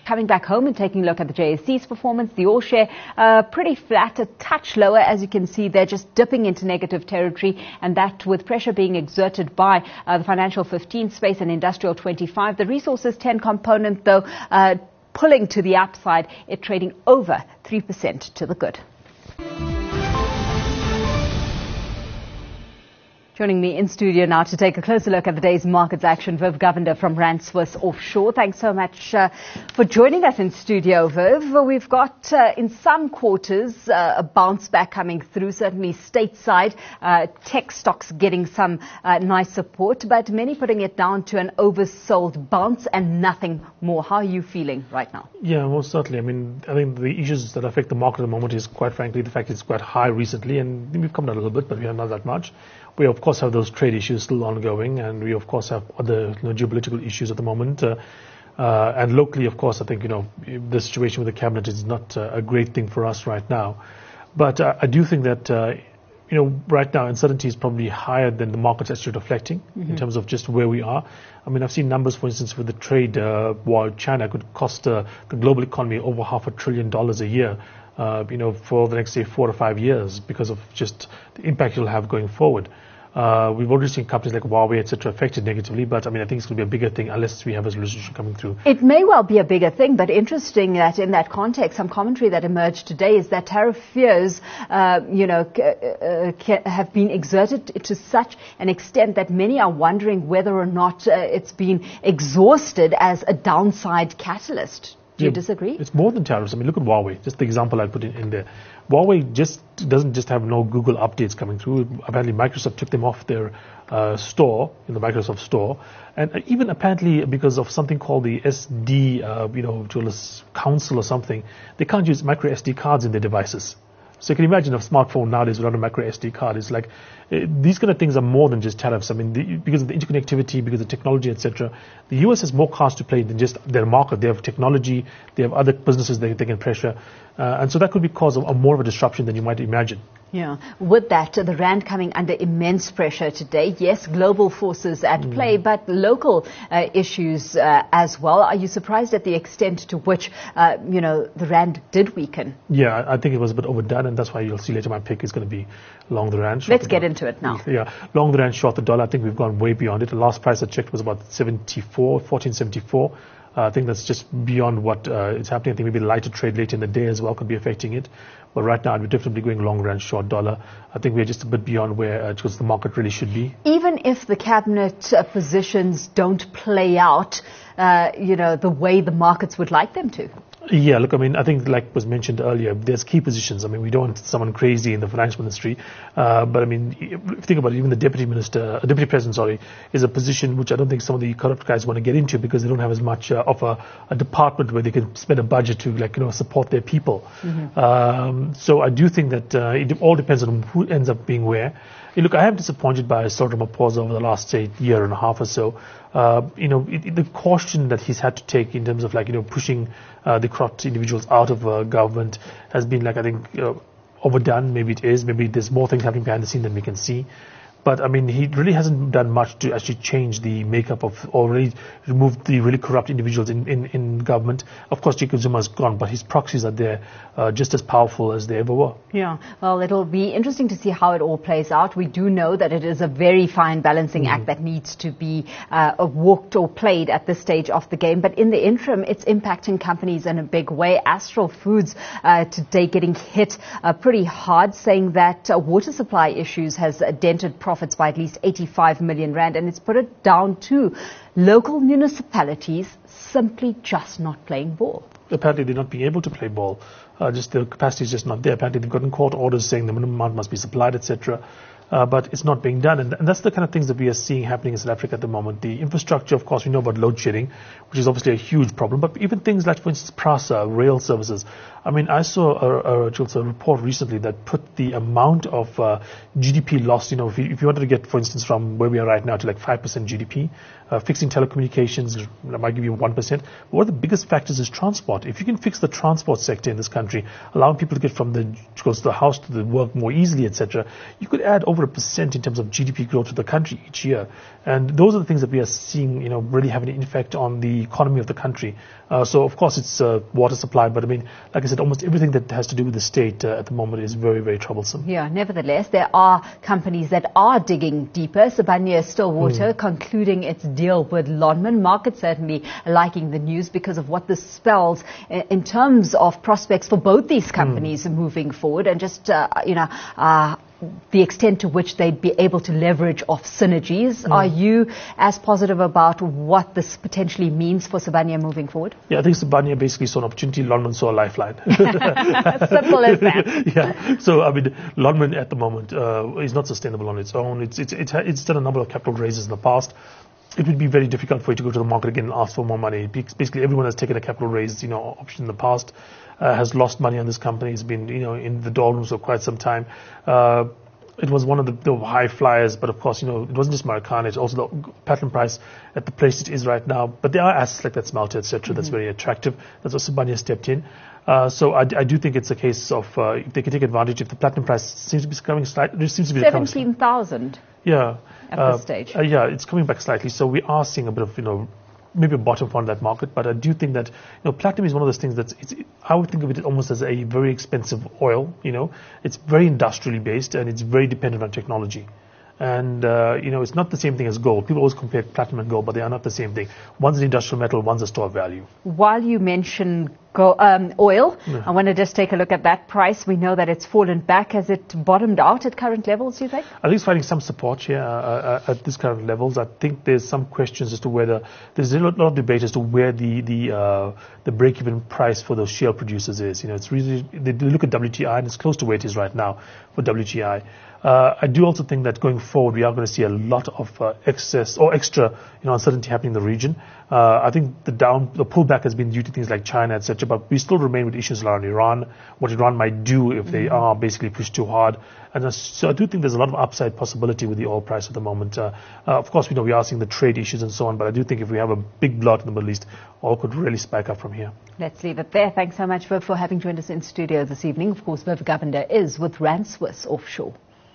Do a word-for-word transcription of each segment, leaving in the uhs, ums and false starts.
Coming back home and taking a look at the J S E's performance, the All Share uh, pretty flat, a touch lower, as you can see. They're just dipping into negative territory, and that with pressure being exerted by uh, the Financial fifteen space and Industrial twenty-five. The Resources ten component, though, uh, pulling to the upside, it trading over three percent to the good. Joining me in studio now to take a closer look at the day's markets action, Viv Govender from Rand Swiss Offshore. Thanks so much uh, for joining us in studio, Viv. We've got uh, in some quarters uh, a bounce back coming through, certainly stateside, uh, tech stocks getting some uh, nice support, but many putting it down to an oversold bounce and nothing more. How are you feeling right now? Yeah, most certainly. I mean, I think the issues that affect the market at the moment is, quite frankly, the fact it's quite high recently, and we've come down a little bit, but we are not that much. We, of course, have those trade issues still ongoing, and we, of course, have other you know, geopolitical issues at the moment. Uh, uh, and locally, of course, I think, you know, the situation with the cabinet is not uh, a great thing for us right now. But uh, I do think that, uh, you know, right now, uncertainty is probably higher than the market's actually reflecting mm-hmm. in terms of just where we are. I mean, I've seen numbers, for instance, with the trade uh, war with China could cost uh, the global economy over half a trillion dollars a year. Uh, you know, for the next, say, four to five years because of just the impact it'll have going forward. Uh, we've already seen companies like Huawei, et cetera, affected negatively, but I mean, I think it's going to be a bigger thing unless we have a resolution coming through. It may well be a bigger thing, but interesting that in that context, some commentary that emerged today is that tariff fears, uh, you know, c- uh, c- have been exerted to such an extent that many are wondering whether or not uh, it's been exhausted as a downside catalyst. Do you yeah, disagree? It's more than tariffs. I mean, look at Huawei, just the example I put in, in there. Huawei just doesn't just have no Google updates coming through. Apparently, Microsoft took them off their uh, store, in the Microsoft store. And even apparently because of something called the S D, uh, you know, Council or something, they can't use micro S D cards in their devices. So you can imagine a smartphone nowadays without a micro S D card. It's like uh, these kind of things are more than just tariffs. I mean, the, because of the interconnectivity, because of technology, et cetera. The U S has more cards to play than just their market. They have technology. They have other businesses they, they can pressure, uh, and so that could be cause of, of more of a disruption than you might imagine. Yeah. With that, uh, the rand coming under immense pressure today. Yes, global forces at mm. play, but local uh, issues uh, as well. Are you surprised at the extent to which, uh, you know, the rand did weaken? Yeah, I think it was a bit overdone, and that's why you'll see later my pick is going to be long the rand. Let's get into it now. Yeah, long the rand, short the dollar. I think we've gone way beyond it. The last price I checked was about seventy-four, fourteen seventy-four. Uh, I think that's just beyond what uh, is happening. I think maybe the lighter trade later in the day as well could be affecting it. But right now, we're definitely going long rand, short dollar. I think we're just a bit beyond where uh, the market really should be. Even if the cabinet uh, positions don't play out, uh, you know, the way the markets would like them to. Yeah, look, I mean, I think like was mentioned earlier, there's key positions. I mean, we don't want someone crazy in the finance ministry. Uh, but I mean, if you think about it, even the deputy minister, uh, deputy president, sorry, is a position which I don't think some of the corrupt guys want to get into because they don't have as much uh, of a, a department where they can spend a budget to, like, you know, support their people. Mm-hmm. Um, so I do think that uh, it all depends on who ends up being where. Hey, look, I am disappointed by Cyril Ramaphosa over the last, say, year and a half or so. Uh, you know, it, it, the caution that he's had to take in terms of, like, you know, pushing uh, the corrupt individuals out of uh, government has been, like, I think, uh, overdone. Maybe it is. Maybe there's more things happening behind the scene than we can see. But, I mean, he really hasn't done much to actually change the makeup of, or really remove the really corrupt individuals in, in, in government. Of course, Jacob Zuma's gone, but his proxies are there uh, just as powerful as they ever were. Yeah, well, it'll be interesting to see how it all plays out. We do know that it is a very fine balancing mm. act that needs to be uh, walked or played at this stage of the game. But in the interim, it's impacting companies in a big way. Astral Foods uh, today getting hit uh, pretty hard, saying that uh, water supply issues has uh, dented profits by at least eighty-five million rand, and it's put it down to local municipalities simply just not playing ball. Apparently they're not being able to play ball. Uh, just their capacity is just not there. Apparently they've gotten court orders saying the minimum amount must be supplied, et cetera. Uh, but it's not being done. And, and that's the kind of things that we are seeing happening in South Africa at the moment. The infrastructure, of course, we know about load shedding, which is obviously a huge problem. But even things like, for instance, PRASA, rail services. I mean, I saw a, a, a report recently that put the amount of uh, G D P loss, you know, if you, if you wanted to get, for instance, from where we are right now to like five percent G D P, uh, fixing telecommunications, that might give you one percent. But one of the biggest factors is transport. If you can fix the transport sector in this country, allowing people to get from the, to the house to the work more easily, et cetera, you could add over over a percent in terms of G D P growth of the country each year. And those are the things that we are seeing, you know, really having an effect on the economy of the country. Uh, so, of course, it's uh, water supply. But, I mean, like I said, almost everything that has to do with the state uh, at the moment is very, very troublesome. Yeah, nevertheless, there are companies that are digging deeper. Sibanye-Stillwater mm. concluding its deal with Lonmin. Market certainly liking the news because of what this spells in terms of prospects for both these companies mm. moving forward, and just, uh, you know, uh, the extent to which they'd be able to leverage off synergies. Mm. Are you as positive about what this potentially means for Sibanye moving forward? Yeah, I think Sibanye basically saw an opportunity, Lonmin saw a lifeline. Simple as that. Yeah, so I mean, Lonmin at the moment uh, is not sustainable on its own. It's, it's, it's, it's done a number of capital raises in the past. It would be very difficult for it to go to the market again and ask for more money. Basically, everyone has taken a capital raise, you know, option in the past, uh, has lost money on this company. It's been, you know, in the doldrums for quite some time. Uh, it was one of the, the high flyers, but of course, you know, it wasn't just Marikana, it's also the platinum price at the place it is right now. But there are assets like that smelter, et cetera, mm-hmm. that's very attractive. That's what Sibanye stepped in. Uh, so I, I do think it's a case of uh, if they can take advantage. If the platinum price seems to be coming slightly, it seems to be seventeen thousand. Yeah, at uh, this stage. Uh, yeah, it's coming back slightly. So we are seeing a bit of, you know, maybe a bottom point of that market. But I do think that, you know, platinum is one of those things that's, it's, I would think of it almost as a very expensive oil. You know, it's very industrially based and it's very dependent on technology. And, uh, you know, it's not the same thing as gold. People always compare platinum and gold, but they are not the same thing. One's an industrial metal, one's a store of value. While you mention go, um, oil, yeah. I want to just take a look at that price. We know that it's fallen back. Has it bottomed out at current levels, do you think? I think it's finding some support here uh, uh, at these current levels. I think there's some questions as to whether, there's a lot of debate as to where the the, uh, the break-even price for those shale producers is. You know, it's really, they look at W T I and it's close to where it is right now for W T I. Uh, I do also think that going forward, we are going to see a lot of uh, excess or extra, you know, uncertainty happening in the region. Uh, I think the down, the pullback has been due to things like China, et cetera. But we still remain with issues around Iran, what Iran might do if mm-hmm. they are basically pushed too hard. And uh, so I do think there's a lot of upside possibility with the oil price at the moment. Uh, uh, of course, we know we are seeing the trade issues and so on, but I do think if we have a big blowout in the Middle East, oil could really spike up from here. Let's leave it there. Thanks so much, Viv, for having joined us in studio this evening. Of course, Viv Govender is with Rand Swiss Offshore.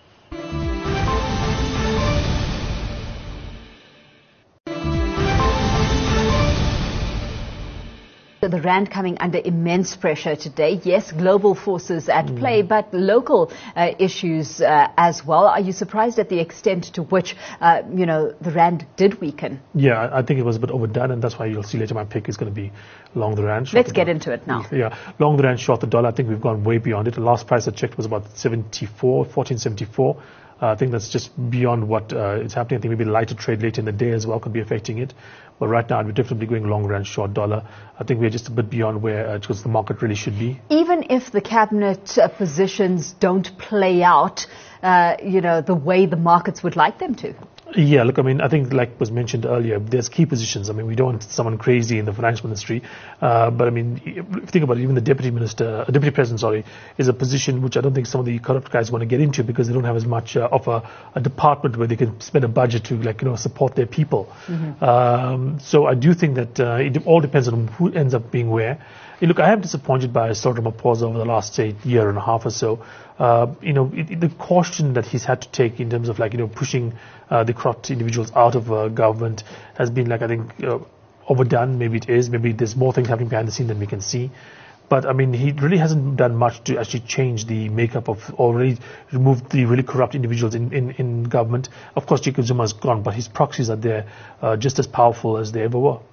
The rand coming under immense pressure today. Yes, global forces at mm. play, but local uh, issues uh, as well. Are you surprised at the extent to which, uh, you know, the rand did weaken? Yeah, I think it was a bit overdone, and that's why you'll see later my pick is going to be long the rand. Let's get into it now. Yeah, long the rand, short the dollar. I think we've gone way beyond it. The last price I checked was about seventy-four, fourteen seventy-four. Uh, I think that's just beyond what uh, is happening. I think maybe the lighter trade later in the day as well could be affecting it. But right now, we're definitely going long rand, short dollar. I think we're just a bit beyond where uh, the market really should be. Even if the cabinet uh, positions don't play out, uh, you know, the way the markets would like them to. Yeah, look, I mean, I think like was mentioned earlier, there's key positions. I mean, we don't want someone crazy in the finance ministry. Uh, but I mean, if you think about it, even the deputy minister, uh, deputy president, sorry, is a position which I don't think some of the corrupt guys want to get into because they don't have as much uh, of a, a department where they can spend a budget to, like, you know, support their people. Mm-hmm. Um, so I do think that uh, it all depends on who ends up being where. Hey, look, I am disappointed by Cyril Ramaphosa over the last, say, year and a half or so. Uh, you know, it, it, the caution that he's had to take in terms of, like, you know, pushing uh, the corrupt individuals out of uh, government has been, like, I think, uh, overdone. Maybe it is. Maybe there's more things happening behind the scene than we can see. But, I mean, he really hasn't done much to actually change the makeup of, or really remove the really corrupt individuals in, in, in government. Of course, Jacob Zuma is gone, but his proxies are there uh, just as powerful as they ever were.